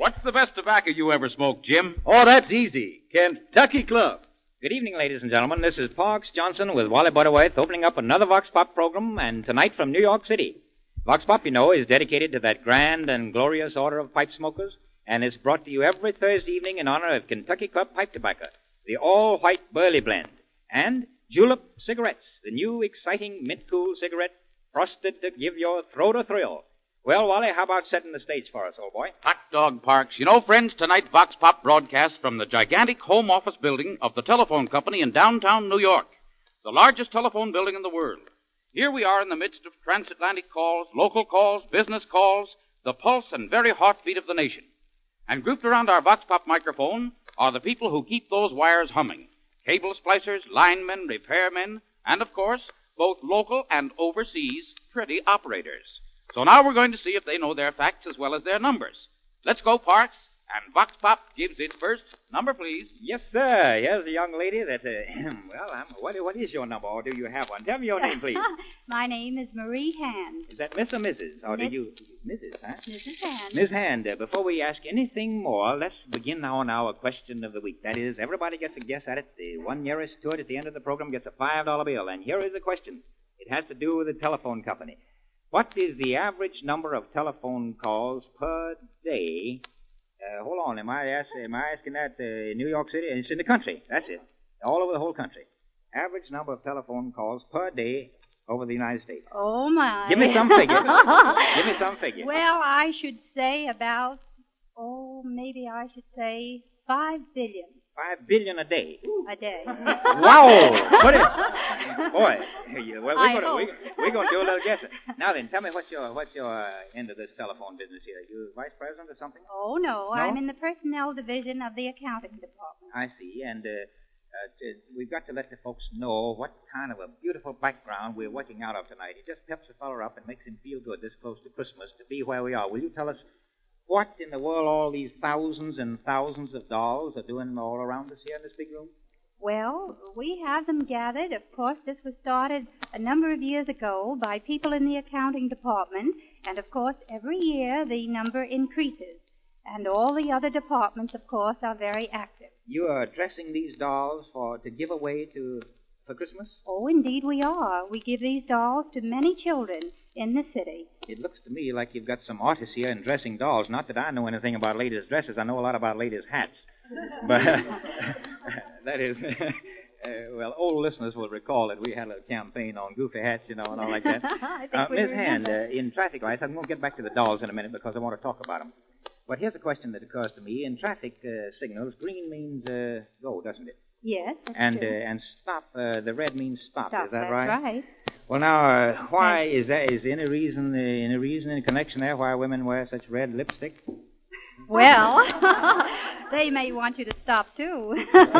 What's the best tobacco you ever smoked, Jim? Oh, that's easy. Kentucky Club. Good evening, ladies and gentlemen. This is Parks Johnson with Wally Butterworth opening up another Vox Pop program, and tonight from New York City. Vox Pop, you know, is dedicated to that grand and glorious order of pipe smokers, and it's brought to you every Thursday evening in honor of Kentucky Club Pipe Tobacco, the all-white Burley Blend, and Julep Cigarettes, the new exciting mint-cool cigarette frosted to give your throat a thrill. Well, Wally, how about setting the stage for us, old boy? Hot dog, Parks. You know, friends, tonight Vox Pop broadcasts from the gigantic home office building of the telephone company in downtown New York, the largest telephone building in the world. Here we are in the midst of transatlantic calls, local calls, business calls, the pulse and very heartbeat of the nation. And grouped around our Vox Pop microphone are the people who keep those wires humming. Cable splicers, linemen, repairmen, and, of course, both local and overseas pretty operators. So now we're going to see if they know their facts as well as their numbers. Let's go, Parks, and Vox Pop gives its first number, please. Yes, sir. Here's a young lady that, what is your number, or do you have one? Tell me your name, please. My name is Marie Hand. Is that Miss or Mrs.? Or Mrs., huh? Mrs. Hand. Miss Hand, before we ask anything more, let's begin now on our question of the week. That is, everybody gets a guess at it. The one nearest to it at the end of the program gets a $5 bill. And here is the question. It has to do with the telephone company. What is the average number of telephone calls per day? Hold on, am I asking that in New York City? It's in the country. That's it. All over the whole country. Average number of telephone calls per day over the United States. Oh, my. Give me some figure. Give me some figure. Well, I should say about, maybe I should say 5 billion. 5 billion a day. A day. Wow! Put it. Boy. Well, we're going to do a little guessing. Now then, tell me what's your end of this telephone business here? You vice president or something? Oh, no. I'm in the personnel division of the accounting department. I see. And we've got to let the folks know what kind of a beautiful background we're working out of tonight. It just peps a fellow up and makes him feel good this close to Christmas to be where we are. Will you tell us what in the world all these thousands and thousands of dolls are doing all around us here in this big room? Well, we have them gathered. Of course, this was started a number of years ago by people in the accounting department. And, of course, every year the number increases. And all the other departments, of course, are very active. You are dressing these dolls to give away for Christmas? Oh, indeed we are. We give these dolls to many children in the city. It looks to me like you've got some artists here in dressing dolls. Not that I know anything about ladies' dresses. I know a lot about ladies' hats. But that is, well, old listeners will recall that we had a campaign on goofy hats, and all like that. I think we Miss remember. Hand, in traffic lights, I'm going to get back to the dolls in a minute because I want to talk about them. But here's a question that occurs to me. In traffic signals, green means go, doesn't it? Yes, that's and true. And stop, the red means stop. Stop, Is that that's right? right. Well, now, why is that? Is there any reason in connection there why women wear such red lipstick? Well, they may want you to stop, too.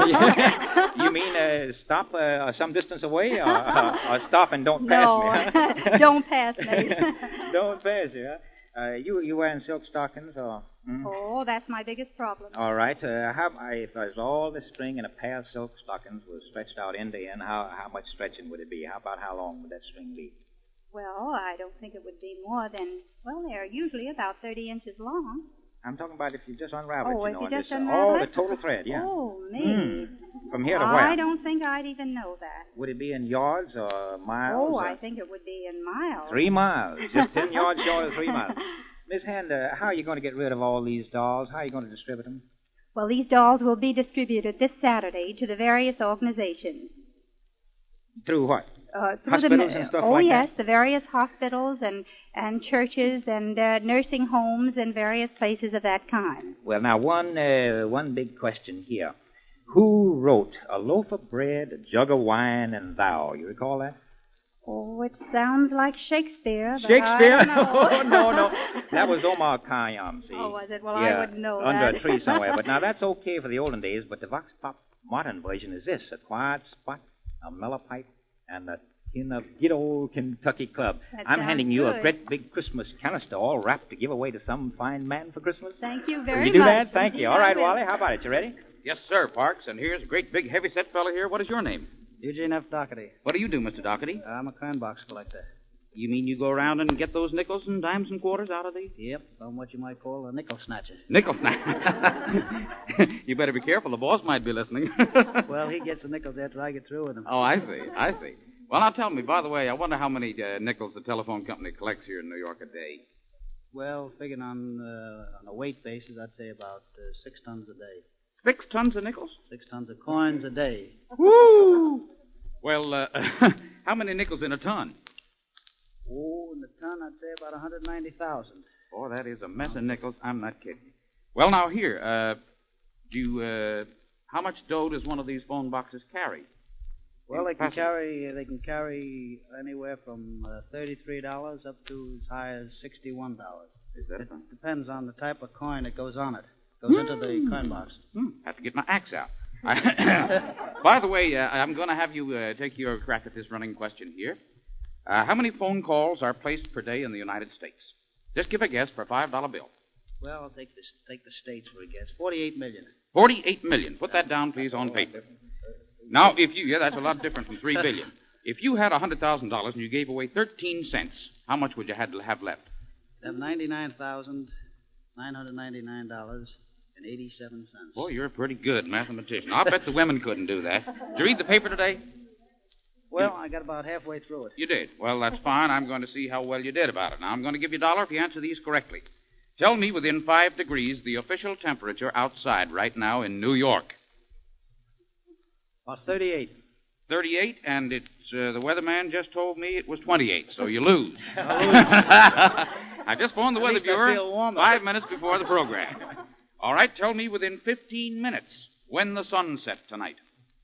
You mean stop some distance away or stop and don't pass me? Huh? Don't pass me. Don't pass you, huh? You wearing silk stockings or? Oh, that's my biggest problem. All right. If there's all the string in a pair of silk stockings was stretched out end to end, how much stretching would it be? About how long would that string be? Well, I don't think it would be more than, they're usually about 30 inches long. I'm talking about if you just unravel it, if you just and unravel all it? the total thread, yeah. Oh, me. From here to where? I don't think I'd even know that. Would it be in yards or miles? Oh, or? I think it would be in miles. 3 miles. Just 10 yards short of 3 miles. Miss Hand, how are you going to get rid of all these dolls? How are you going to distribute them? Well, these dolls will be distributed this Saturday to the various organizations. Through what? Through Hospitals and stuff oh, like yes, that? the various hospitals and churches and nursing homes and various places of that kind. Well, now, one big question here. Who wrote A Loaf of Bread, A Jug of Wine, and Thou? You recall that? Oh, it sounds like Shakespeare. But Shakespeare? I don't know. No. That was Omar Khayyam, see. Oh, was it? Well, yeah, I wouldn't know under that. a tree somewhere. But now, that's okay for the olden days, but the Vox Pop modern version is this: a quiet spot, a mellow pipe, and a tin of good old Kentucky Club. That I'm sounds handing you a good. great big Christmas canister all wrapped to give away to some fine man for Christmas. Thank you Will very you do much. that? Thank you. All I right, will. Wally, how about it? You ready? Yes, sir, Parks. And here's a great big heavy-set fellow here. What is your name? Eugene F. Doherty. What do you do, Mr. Doherty? I'm a coin box collector. You mean you go around and get those nickels and dimes and quarters out of these? Yep, I'm what you might call a nickel snatcher. Nickel snatcher. You better be careful. The boss might be listening. Well, he gets the nickels after I get through with them. Oh, I see. Well, now tell me, by the way, I wonder how many nickels the telephone company collects here in New York a day. Well, figuring on a weight basis, I'd say about 6 tons a day. 6 tons of nickels? 6 tons of coins a day. Woo! Well, how many nickels in a ton? Oh, in the ton, I'd say about 190,000. Oh, that is a mess of nickels. I'm not kidding. Well, now here, how much dough does one of these phone boxes carry? Well, they can carry anywhere from $33 up to as high as $61. Is that it? Depends on the type of coin that goes on it. Goes into the coin box. Have to get my axe out. By the way, I'm going to have you take your crack at this running question here. How many phone calls are placed per day in the United States? Just give a guess for a $5 bill. Well, I'll take the states for a guess. 48 million. 48 million. Put that down, please, on paper. Now, that's a lot different from $3 billion. If you had $100,000 and you gave away 13 cents, how much would you have left? $99,999.87. Boy, you're a pretty good mathematician. I'll bet the women couldn't do that. Did you read the paper today? Well, I got about halfway through it. You did. Well, that's fine. I'm going to see how well you did about it. Now, I'm going to give you $1 if you answer these correctly. Tell me within 5 degrees the official temperature outside right now in New York. About 38. 38, and it's the weatherman just told me it was 28, so you lose. I just phoned the weather viewer 5 minutes before the program. All right, tell me within 15 minutes when the sun sets tonight.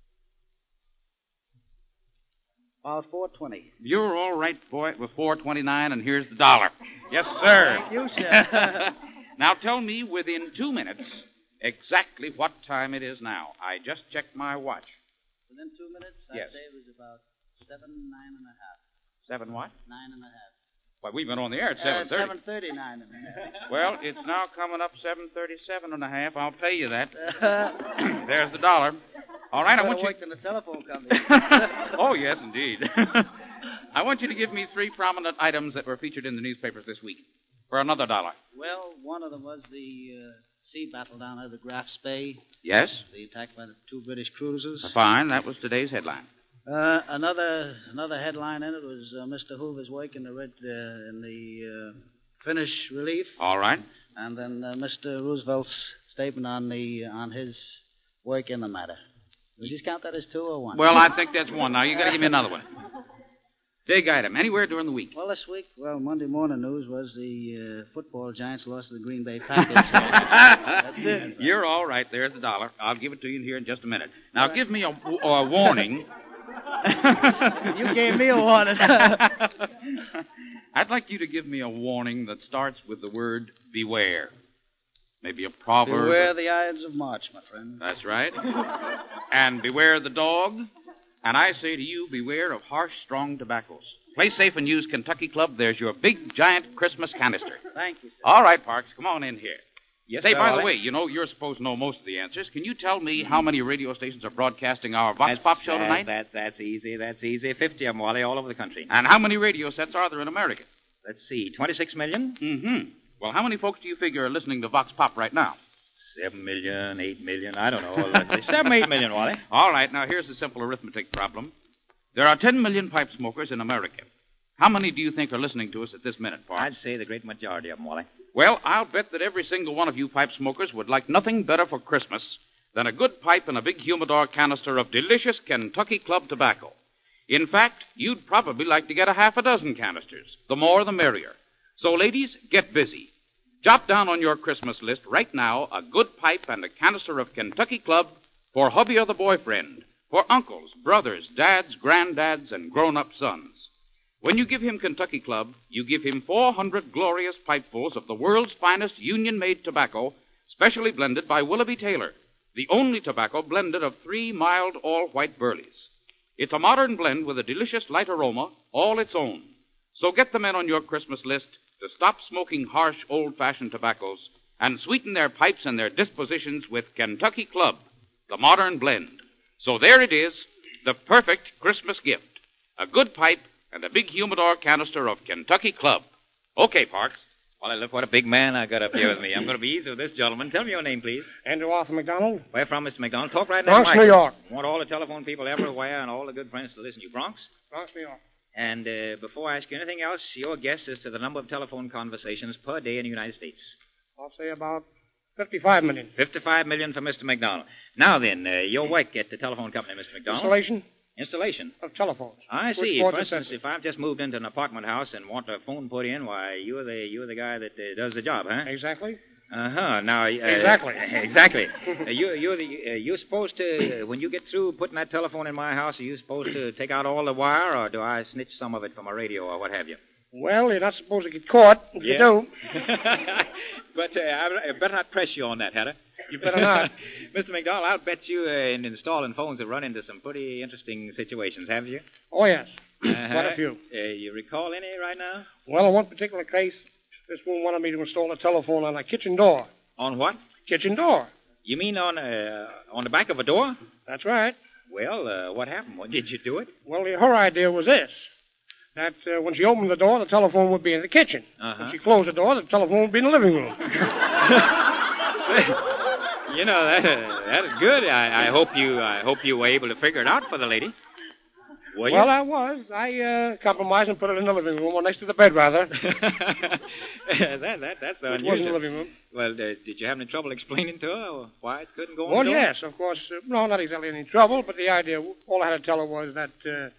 About 4:20. You're all right, boy, with 4:29, and here's the $1. Yes, sir. Thank you, sir. Now tell me within 2 minutes exactly what time it is now. I just checked my watch. Within 2 minutes? Yes. I'd say it was about 9:30. 7 what? 9:30. Why, we've been on the air at 7:30. 7:39. Well, it's now coming up 7:37.5. I'll pay you that. There's the $1. All right, I want you. Worked in the telephone company. Oh, yes, indeed. I want you to give me 3 prominent items that were featured in the newspapers this week for another $1. Well, one of them was the sea battle down at the Graph's Bay. Yes. The attack by the 2 British cruisers. Fine. That was today's headline. Another headline in it was Mr. Hoover's work in the Finnish relief. All right. And then Mr. Roosevelt's statement on his work in the matter. Would you count that as 2 or 1? Well, I think that's 1. Now, you got to give me another one. Big item. Anywhere during the week. Well, this week, Monday morning news was the football Giants lost to the Green Bay Packers. That's it. You're all right. There's the $1. I'll give it to you here in just a minute. Now, give me a warning. You gave me a warning. I'd like you to give me a warning that starts with the word beware. Maybe a proverb. Beware the Ides of March, my friend. That's right. And beware the dog. And I say to you, beware of harsh, strong tobaccos. Play safe and use Kentucky Club. There's your big, giant Christmas canister. Thank you, sir. All right, Parks, come on in here. Yes, Say, sir, by Wally. the way, you're supposed to know most of the answers. Can you tell me how many radio stations are broadcasting our Vox Pop show tonight? That's easy. 50 of them, Wally, all over the country. And how many radio sets are there in America? Let's see, 26 million? Mm-hmm. Well, how many folks do you figure are listening to Vox Pop right now? 7 million, 8 million, I don't know. Let's say 7, 8 million, Wally. All right, now here's a simple arithmetic problem. There are 10 million pipe smokers in America. How many do you think are listening to us at this minute, Parks? I'd say the great majority of them, Wally. Well, I'll bet that every single one of you pipe smokers would like nothing better for Christmas than a good pipe and a big humidor canister of delicious Kentucky Club tobacco. In fact, you'd probably like to get a half a dozen canisters. The more, the merrier. So, ladies, get busy. Jot down on your Christmas list right now a good pipe and a canister of Kentucky Club for hubby or the boyfriend, for uncles, brothers, dads, granddads, and grown-up sons. When you give him Kentucky Club, you give him 400 glorious pipefuls of the world's finest union-made tobacco, specially blended by Willoughby Taylor, the only tobacco blended of 3 mild all-white burleys. It's a modern blend with a delicious light aroma, all its own. So get the men on your Christmas list to stop smoking harsh, old-fashioned tobaccos and sweeten their pipes and their dispositions with Kentucky Club, the modern blend. So there it is, the perfect Christmas gift. A good pipe and a big humidor canister of Kentucky Club. Okay, Parks. Well, look what a big man I got up here with me. I'm going to be easy with this gentleman. Tell me your name, please. Andrew Arthur McDonald. Where from, Mr. McDonald? Talk right Bronx, now. New York. I want all the telephone people everywhere and all the good friends to listen to you. Bronx? Bronx, New York. And before I ask you anything else, your guess as to the number of telephone conversations per day in the United States. I'll say about 55 million. 55 million for Mr. McDonald. Now then, your work at the telephone company, Mr. McDonald. Installation Of telephones. I see. Switchboard For instance, accessories. if I've just moved into an apartment house and want a phone put in, why, you're the guy that does the job, huh? Exactly. Uh-huh. Now, Exactly. Exactly. You're supposed to, when you get through putting that telephone in my house, are you supposed to take out all the wire, or do I snitch some of it from a radio or what have you? Well, you're not supposed to get caught. If you do, But I better not press you on that, Hatter. you better not. Mr. McDonald, I'll bet you in installing phones have run into some pretty interesting situations, have you? Oh, yes. Uh-huh. Quite a few. You recall any right now? Well, in one particular case, this woman wanted me to install a telephone on a kitchen door. On what? Kitchen door. You mean on the back of a door? That's right. Well, what happened? Did you do it? Well, her idea was this. That when she opened the door, the telephone would be in the kitchen. Uh-huh. When she closed the door, the telephone would be in the living room. You know that is good. I hope you were able to figure it out for the lady. Were you? Well, I was. I compromised and put it in the living room, or next to the bed, rather. That's It was in the unusual. living room. Well, did you have any trouble explaining to her why it couldn't go on Well, the door? yes, of course. No, not exactly any trouble, but the idea, all I had to tell her was that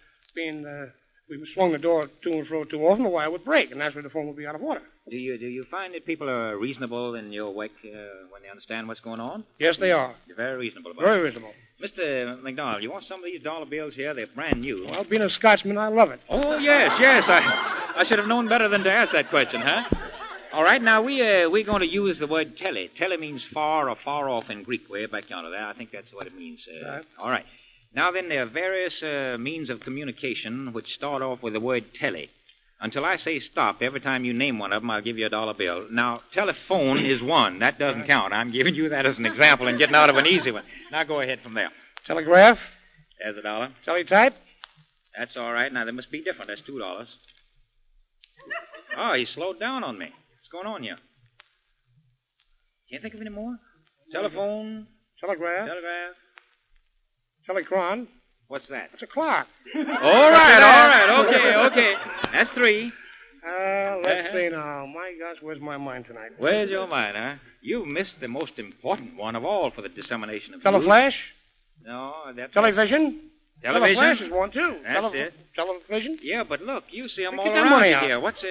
we swung the door to and fro too often, the wire would break, and naturally the phone would be out of order. Do you find that people are reasonable in your work when they understand what's going on? Yes, they are. You're very reasonable about Very it. reasonable. Mr. McDonald, you want some of these dollar bills here? They're brand new. Well, being a Scotsman, I love it. Oh, yes. I should have known better than to ask that question, huh? All right, now we're going to use the word tele. Tele means far or far off in Greek, way back yonder there. I think that's what it means. Right. All right. Now then, there are various means of communication which start off with the word tele. Until I say stop, every time you name one of them, I'll give you a dollar bill. Now, telephone is one. That doesn't count. I'm giving you that as an example and getting out of an easy one. Now go ahead from there. Telegraph, There's a dollar. teletype, That's all right. Now, they must be different. That's $2. Oh, he slowed down on me. What's going on here? Can't think of any more? Telephone, telegraph, telegraph. telecron. What's that? It's a clock. All right. Okay. That's 3. Let's see now. My gosh, where's my mind tonight? Where's your mind, huh? You missed the most important one of all for the dissemination of Teleflash, news. No, that's... television. Television? Teleflash is one, too. That's it. Television. Yeah, but look, you see them Get all that around money you out. here. What's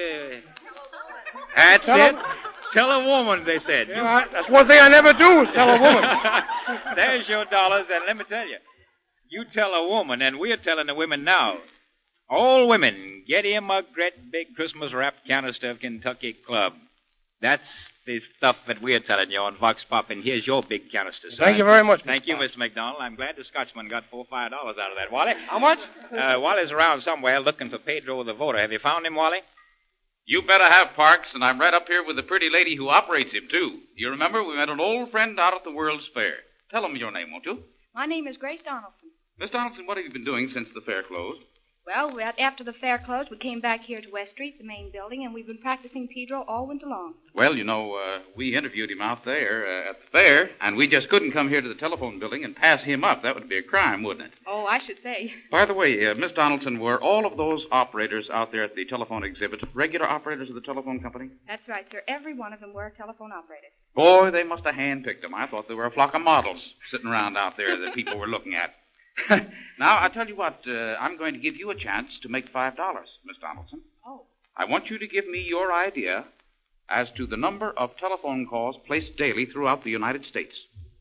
That's it. Tell a woman, they said. Yeah, that's one thing I never do is tell a woman. There's your dollars, and let me tell you, you tell a woman, and we're telling the women now. All women, get him a great big Christmas wrapped canister of Kentucky Club. That's the stuff that we're telling you on Vox Pop, and here's your big canister. Thank you very much. Thank you, Mr. McDonald. I'm glad the Scotchman got $4 or $5 out of that. Wally? How much? Wally's around somewhere looking for Pedro the voter. Have you found him, Wally? You better have, Parks, and I'm right up here with the pretty lady who operates him, too. You remember we met an old friend out at the World's Fair. Tell him your name, won't you? My name is Grace Donaldson. Miss Donaldson, what have you been doing since the fair closed? Well, after the fair closed, we came back here to West Street, the main building, and we've been practicing Pedro all winter long. Well, you know, we interviewed him out there at the fair, and we just couldn't come here to the telephone building and pass him up. That would be a crime, wouldn't it? Oh, I should say. By the way, Miss Donaldson, were all of those operators out there at the telephone exhibit regular operators of the telephone company? That's right, sir. Every one of them were telephone operators. Boy, they must have handpicked them. I thought they were a flock of models sitting around out there that people were looking at. Now, I'll tell you what, I'm going to give you a chance to make $5, Miss Donaldson. Oh. I want you to give me your idea as to the number of telephone calls placed daily throughout the United States.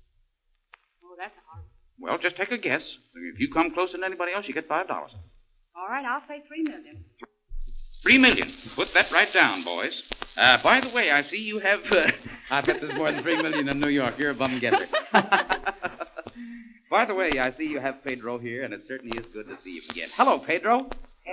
Oh, that's hard. Well, just take a guess. If you come closer than anybody else, you get $5. All right, I'll say 3 million. 3 million. Put that right down, boys. By the way, I see you have... I bet there's more than 3 million in New York. You're a bum getter. By the way, I see you have Pedro here, and it certainly is good to see you again. Hello, Pedro.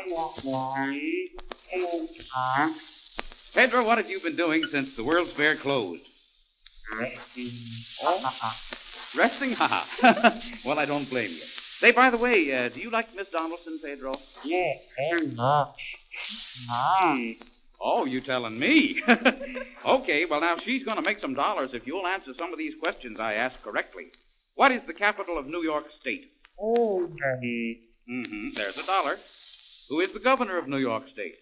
Pedro, what have you been doing since the World's Fair closed? Resting? Ha-ha. Well, I don't blame you. Say, by the way, do you like Miss Donaldson, Pedro? Yes, very much. Mom. Oh, you telling me? Okay, well, now, she's going to make some dollars if you'll answer some of these questions I asked correctly. What is the capital of New York State? Oh, Daddy. Mm-hmm. There's $1. Who is the governor of New York State?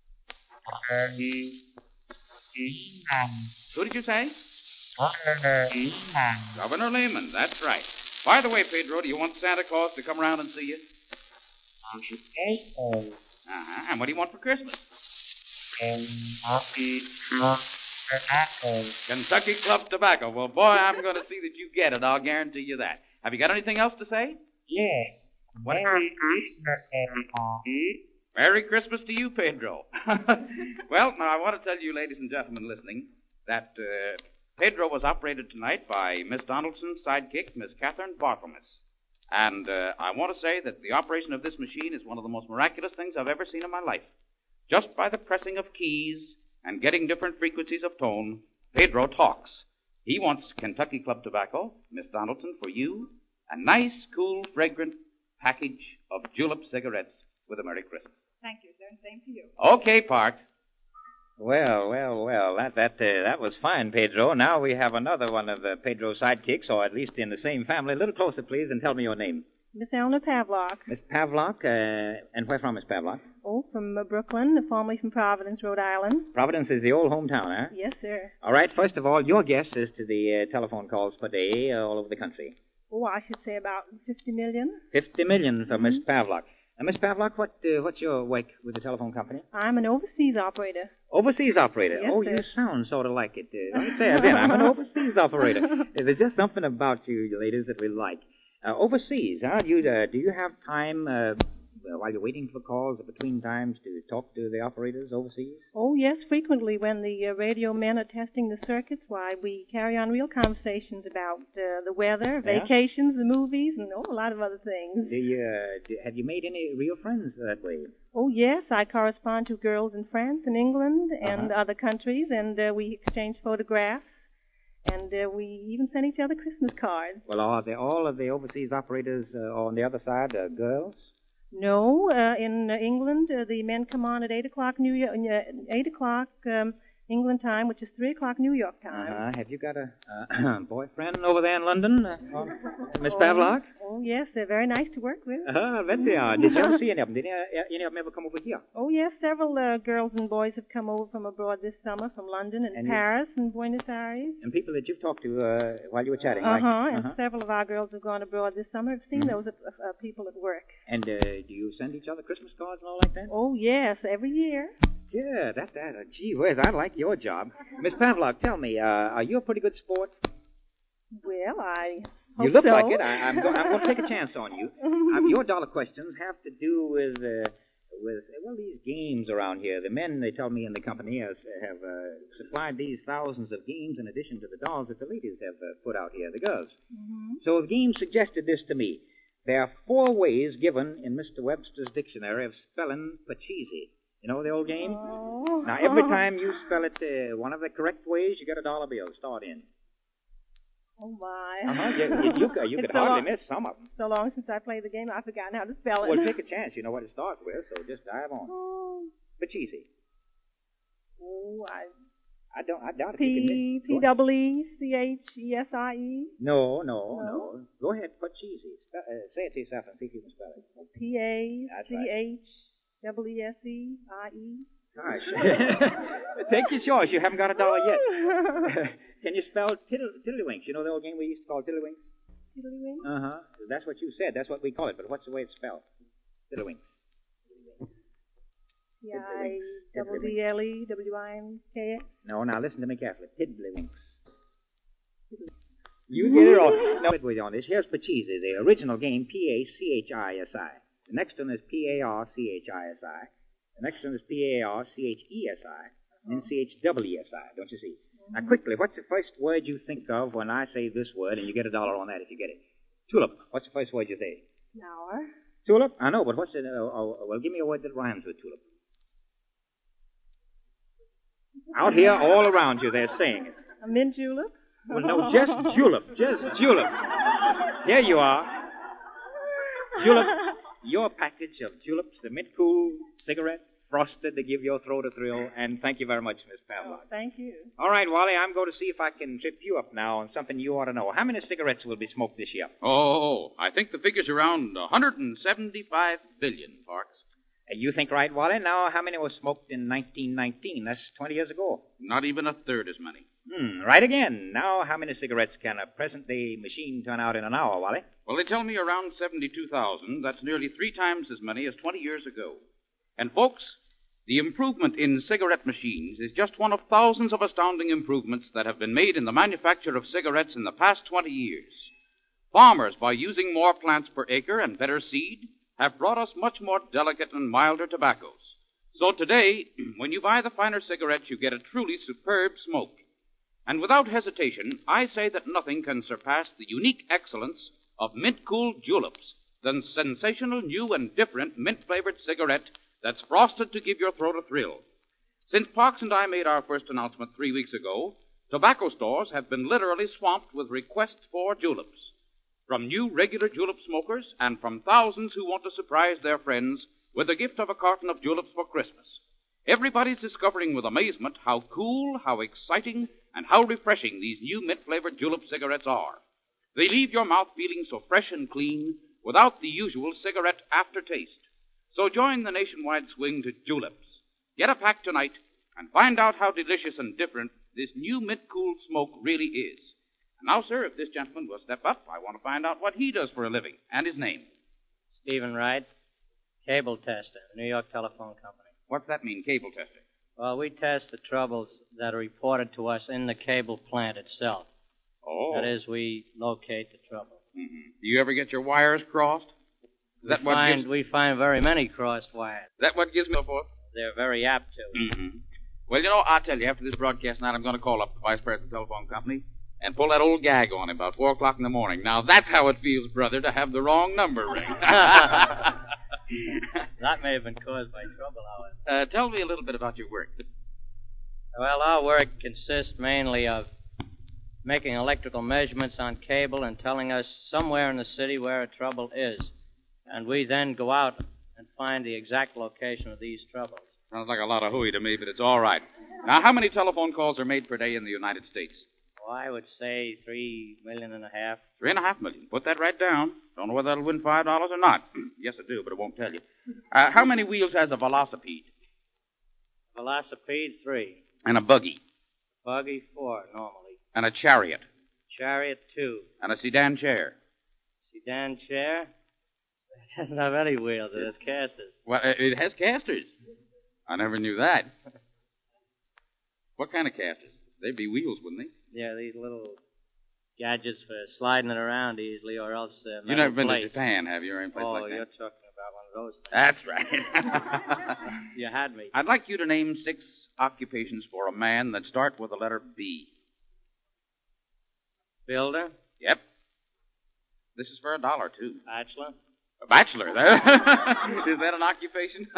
Daddy. Who did you say? Lehman. Governor Lehman, that's right. By the way, Pedro, do you want Santa Claus to come around and see you? I should say so. Uh-huh. And what do you want for Christmas? Kentucky Club Tobacco. Kentucky Club Tobacco. Well, boy, I'm going to see that you get it. I'll guarantee you that. Have you got anything else to say? Yes. Merry Christmas, everybody. Merry Christmas to you, Pedro. Well, now, I want to tell you, ladies and gentlemen listening, that Pedro was operated tonight by Miss Donaldson's sidekick, Miss Catherine Barthelmess. And I want to say that the operation of this machine is one of the most miraculous things I've ever seen in my life. Just by the pressing of keys and getting different frequencies of tone, Pedro talks. He wants Kentucky Club Tobacco, Miss Donaldson, for you, a nice, cool, fragrant package of julep cigarettes with a Merry Christmas. Thank you, sir. Same to you. Okay, Park. Well, that was fine, Pedro. Now we have another one of Pedro's sidekicks, or at least in the same family. A little closer, please, and tell me your name. Miss Eleanor Pavlock. Miss Pavlock, and where from, Miss Pavlock? Oh, from Brooklyn, formerly from Providence, Rhode Island. Providence is the old hometown, huh? Yes, sir. All right, first of all, your guess as to the telephone calls per day all over the country. Oh, I should say about 50 million. 50 million for Miss Pavlock. Now, Miss Pavlock, what's your work with the telephone company? I'm an overseas operator. Overseas operator? Yes, oh, sir. You sound sort of like it. Let me say again, I'm an overseas operator. There's just something about you ladies that we like. Overseas, huh? Do you have time while you're waiting for calls or between times to talk to the operators overseas? Oh, yes, frequently when the radio men are testing the circuits, why, we carry on real conversations about the weather, vacations, the movies, and a lot of other things. Have you made any real friends that way? Oh, yes, I correspond to girls in France and England and other countries, and we exchange photographs. And we even send each other Christmas cards. Well, are all of the overseas operators on the other side girls? No, in England, the men come on at 8 o'clock England time, which is 3 o'clock New York time. Have you got a boyfriend over there in London, Miss Pavlock? Oh, yes, they're very nice to work with. I bet they are. Did you ever see any of them? Did any of them ever come over here? Oh, yes, several girls and boys have come over from abroad this summer, from London and Paris and Buenos Aires. And people that you've talked to while you were chatting, and several of our girls have gone abroad this summer. I've seen those people at work. And do you send each other Christmas cards and all like that? Oh, yes, every year. Yeah, that. Gee whiz, I like your job. Miss Pavlock, tell me, are you a pretty good sport? Well, I hope You look so. like it. I'm going to take a chance on you. Your dollar questions have to do with these games around here. The men, they tell me in the company, have supplied these thousands of games in addition to the dollars that the ladies have put out here, the girls. So the game suggested this to me. There are 4 ways given in Mr. Webster's dictionary of spelling Pachisi. You know the old game? Oh. Now, every time you spell it one of the correct ways, you get a dollar bill. Start in. Oh, my. You could hardly miss some of them. So long since I played the game, I've forgotten how to spell it. Well, take a chance. You know what it starts with, so just dive on. Oh. Pachisi. Oh, I doubt if you can miss. P-E-C-C-H-E-S-I-E? No. Go ahead, Pachisi. Say it to yourself and see if you can spell it. P-A-C-H-E-S-E-I-E. Gosh. Take your choice. You haven't got a dollar yet. Can you spell Tiddlywinks? You know the old game we used to call Tiddlywinks? Tiddlywinks? Uh-huh. That's what you said. That's what we call it. But what's the way it's spelled? Tiddlywinks. T-I-D-D-L-E-W-I-N-K-S? No, now listen to me carefully. Tiddlywinks. You get it all. No, wait on this. Here's Pachisi, the original game, P-A-C-H-I-S-I. The next one is P-A-R-C-H-I-S-I. The next one is P-A-R-C-H-E-S-I. And then C-H-W-S-I, don't you see? Now, quickly, what's the first word you think of when I say this word, and you get a dollar on that if you get it? Tulip. What's the first word you say? Flower. Tulip? I know, but what's it? Well, give me a word that rhymes with tulip. Out here, all around you, they're saying it. A mint julep? Well, no, just julep. Just julep. Here you are. Julep, your package of Juleps, the mint cool cigarette, frosted to give your throat a thrill, and thank you very much, Miss Pavlov. Thank you. All right, Wally, I'm going to see if I can trip you up now on something you ought to know. How many cigarettes will be smoked this year? Oh, I think the figure's around 175 billion, Parks. You think right, Wally? Now, how many were smoked in 1919? That's 20 years ago. Not even a third as many. Right again. Now, how many cigarettes can a present-day machine turn out in an hour, Wally? Well, they tell me around 72,000. That's nearly 3 times as many as 20 years ago. And, folks, the improvement in cigarette machines is just one of thousands of astounding improvements that have been made in the manufacture of cigarettes in the past 20 years. Farmers, by using more plants per acre and better seed, have brought us much more delicate and milder tobaccos. So today, when you buy the finer cigarettes, you get a truly superb smoke. And without hesitation, I say that nothing can surpass the unique excellence of Mint Cool Juleps, the sensational new and different mint-flavored cigarette that's frosted to give your throat a thrill. Since Parks and I made our first announcement 3 weeks ago, tobacco stores have been literally swamped with requests for juleps. From new regular julep smokers and from thousands who want to surprise their friends with the gift of a carton of juleps for Christmas. Everybody's discovering with amazement how cool, how exciting, and how refreshing these new mint-flavored julep cigarettes are. They leave your mouth feeling so fresh and clean without the usual cigarette aftertaste. So join the nationwide swing to juleps. Get a pack tonight and find out how delicious and different this new mint cool smoke really is. And now, sir, if this gentleman will step up, I want to find out what he does for a living and his name. Stephen Wright, cable tester, New York Telephone Company. What's that mean, cable testing? Well, we test the troubles that are reported to us in the cable plant itself. Oh. That is, we locate the trouble. Mm-hmm. Do you ever get your wires crossed? We find very many crossed wires. Is that what gives me a forth? They're very apt to. Mm-hmm. Well, you know, I'll tell you, after this broadcast tonight, I'm going to call up the Vice President of the Telephone Company and pull that old gag on him about 4 o'clock in the morning. Now, that's how it feels, brother, to have the wrong number ring. That may have been caused by trouble, however. Tell me a little bit about your work. Well, our work consists mainly of making electrical measurements on cable and telling us somewhere in the city where a trouble is. And we then go out and find the exact location of these troubles. Sounds like a lot of hooey to me, but it's all right. Now, how many telephone calls are made per day in the United States? Well, I would say 3.5 million. 3.5 million. Put that right down. Don't know whether that'll win $5 or not. Yes, I do, but it won't tell you. How many wheels has a velocipede? Velocipede, 3. And a buggy? Buggy, 4, normally. And a chariot? Chariot, 2. And a sedan chair? Sedan chair? It doesn't have any wheels. It has casters. Well, it has casters. I never knew that. What kind of casters? They'd be wheels, wouldn't they? Yeah, these little gadgets for sliding it around easily, or else You've never been to Japan, have you, or any place like that? Oh, you're talking about one of those things. That's right. You had me. I'd like you to name 6 occupations for a man that start with the letter B. Builder? Yep. This is for $1, too. Bachelor? A bachelor. Is that an occupation?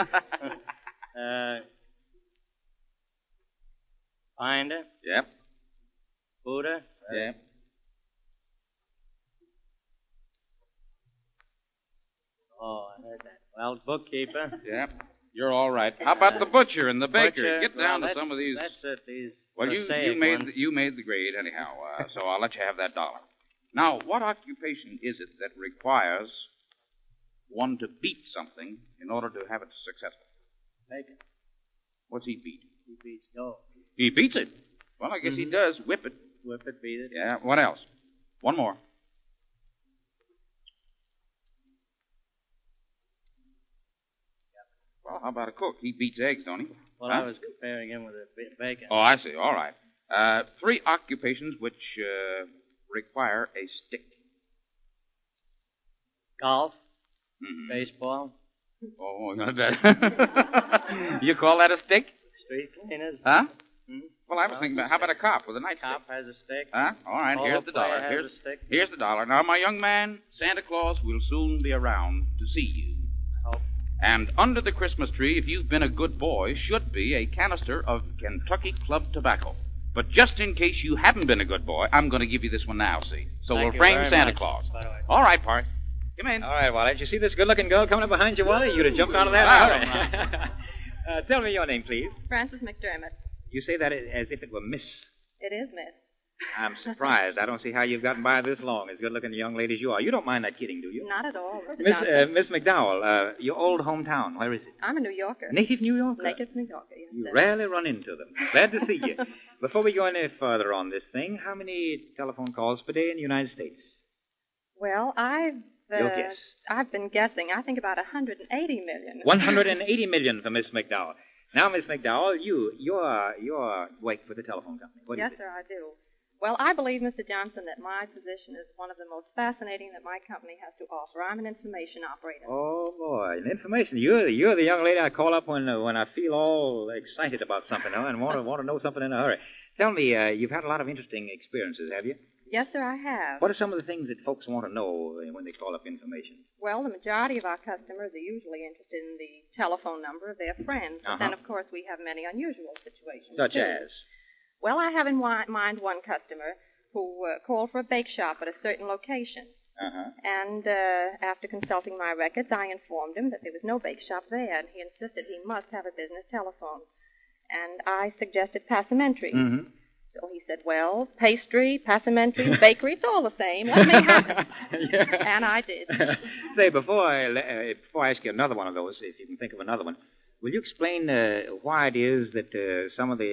Finder? Yep. Booter? Yep. Oh, I heard that. Well, bookkeeper? Yep. You're all right. How about the butcher and the baker? Butcher, Get down to some of these. That's it. These. Well, you made the grade anyhow, so I'll let you have that $1. Now, what occupation is it that requires one to beat something in order to have it successful? Baker. What's he beat? He beats dough. He beats it. Well, I guess he does. Whip it. Whip it, beat it. Yeah. What else? One more. Well, how about a cook? He beats eggs, don't he? Well, I was comparing him with a bacon. Oh, I see. All right. 3 occupations which require a stick. Golf. Mm-hmm. Baseball. Oh, not that. You call that a stick? Street cleaners. Huh? Hmm? Well, I was thinking about, how about a cop with a nightstick? Cop has a stick. Huh? All right, here's the $1. Has a stick. Here's the $1. Now, my young man, Santa Claus will soon be around to see you. Oh. And under the Christmas tree, if you've been a good boy, should be a canister of Kentucky Club tobacco. But just in case you haven't been a good boy, I'm going to give you this one now, see? So Thank we'll you frame very Santa much, Claus. by the way. All right, Park. Come in. All right, Wally. Did you see this good-looking girl coming up behind you, Wally? You'd have jumped out of that. Wow. All right. Tell me your name, please. Frances McDermott. You say that as if it were Miss. It is, miss. I'm surprised. I don't see how you've gotten by this long, as good-looking a young lady as you are. You don't mind that kidding, do you? Not at all, Mr. Johnson. Miss McDowell, your old hometown, where is it? I'm a New Yorker. Native New Yorker? Native New Yorker, yes. You sir. rarely run into them. Glad to see you. Before we go any further on this thing, how many telephone calls per day in the United States? Well, Your guess. I've been guessing. I think about 180 million. 180 million for Miss McDowell. Now, Miss McDowell, you're work for the telephone company. What Yes, is it? sir, I do. Well, I believe, Mr. Johnson, that my position is one of the most fascinating that my company has to offer. I'm an information operator. Oh boy, and information. You're the young lady I call up when I feel all excited about something and want to know something in a hurry. Tell me, you've had a lot of interesting experiences, have you? Yes, sir, I have. What are some of the things that folks want to know when they call up information? Well, the majority of our customers are usually interested in the telephone number of their friends. But then, of course, we have many unusual situations. Such too. as? Well, I have in mind one customer who called for a bake shop at a certain location. And after consulting my records, I informed him that there was no bake shop there, and he insisted he must have a business telephone. And I suggested passementry. Mm-hmm. So he said, well, pastry, passementry, bakery, it's all the same. Let me have it. Yeah. And I did. Say, before I ask you another one of those, if you can think of another one, will you explain why it is that some of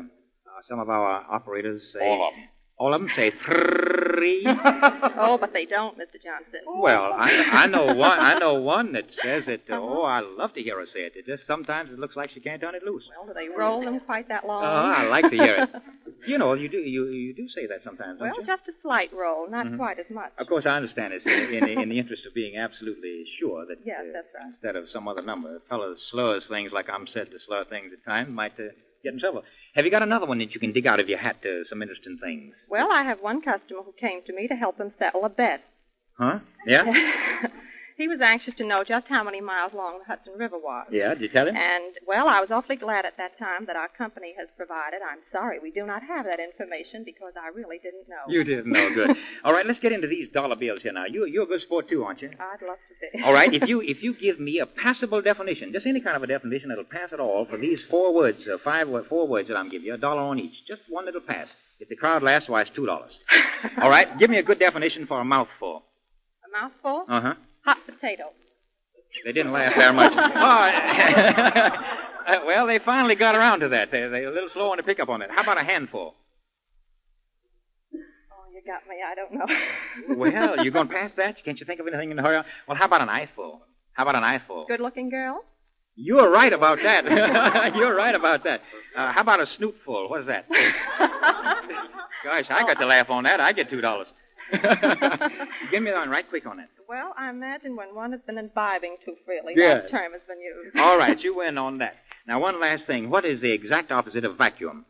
our operators say... All of them say 3. Oh, but they don't, Mr. Johnson. Well, I know one that says it. Oh, I love to hear her say it. It just sometimes it looks like she can't turn it loose. Well, do they roll them quite that long? Oh, I like to hear it. You know, you do say that sometimes, don't Well, you? just a slight roll, not quite as much. Of course, I understand it. In the interest of being absolutely sure that Yes, that's right. instead of some other number, a fellow slurs things like I'm said to slur things at times might get in trouble. Have you got another one that you can dig out of your hat to some interesting things? Well, I have one customer who came to me to help him settle a bet. Huh? Yeah? He was anxious to know just how many miles long the Hudson River was. Yeah, did you tell him? And, well, I was awfully glad at that time that our company has provided. I'm sorry we do not have that information because I really didn't know. You didn't know, good. All right, let's get into these dollar bills here now. You're a good sport too, aren't you? I'd love to be. All right, if you give me a passable definition, just any kind of a definition that'll pass it all for these 4 words, 4 words that I'm giving you, $1 on each, just one that'll pass. If the crowd laughs, why it's $2. All right, give me a good definition for a mouthful. A mouthful? Uh-huh. Hot potato. They didn't laugh very much. Well, they finally got around to that. They're a little slow on the pickup on it. How about a handful? Oh, you got me. I don't know. Well, you going to pass that? Can't you think of anything in a hurry? Well, how about an eyeful? Good-looking girl? You're right about that. You're right about that. How about a snootful? What is that? Gosh, I got to laugh on that. I get $2. Give me one right quick on it. Well, I imagine when one has been imbibing too freely, Yeah. that term has been used. All right, you win on that. Now, one last thing. What is the exact opposite of vacuum?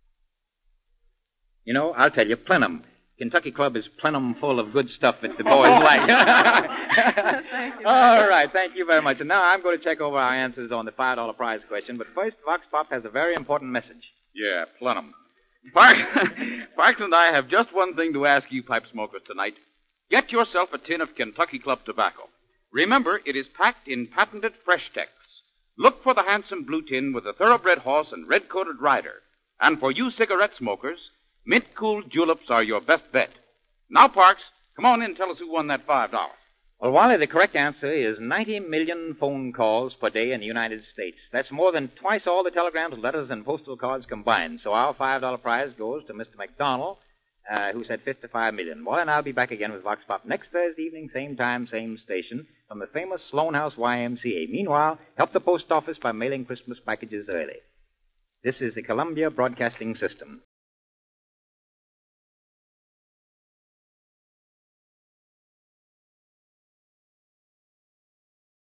You know, I'll tell you, plenum. Kentucky Club is plenum full of good stuff that the boys like. Thank you. All right, thank you very much. And now I'm going to check over our answers on the $5 prize question. But first, Vox Pop has a very important message. Yeah, plenum. Parks and I have just one thing to ask you pipe smokers tonight. Get yourself a tin of Kentucky Club tobacco. Remember, it is packed in patented Fresh Tex. Look for the handsome blue tin with a thoroughbred horse and red-coated rider. And for you cigarette smokers, mint cool juleps are your best bet. Now, Parks, come on in and tell us who won that $5. Well, Wally, the correct answer is 90 million phone calls per day in the United States. That's more than twice all the telegrams, letters, and postal cards combined. So our $5 prize goes to Mr. McDonald, who said 55 million. Well, and I'll be back again with Vox Pop next Thursday evening, same time, same station, from the famous Sloan House YMCA. Meanwhile, help the post office by mailing Christmas packages early. This is the Columbia Broadcasting System.